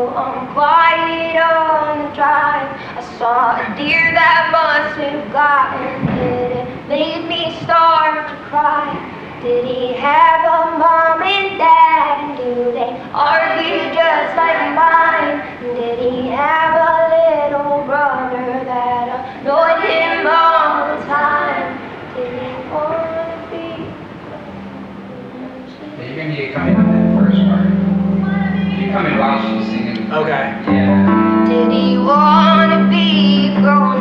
quiet on the drive. I saw a deer that must have gotten hit. It made me start to cry. Did he have a mom and dad? And do they argue just like mine? And did he have a little brother that annoyed him all the time? Did he want to be? Yeah, you're gonna need to come in on that first part. You come in while she's singing. Okay. Yeah. Did he want to be grown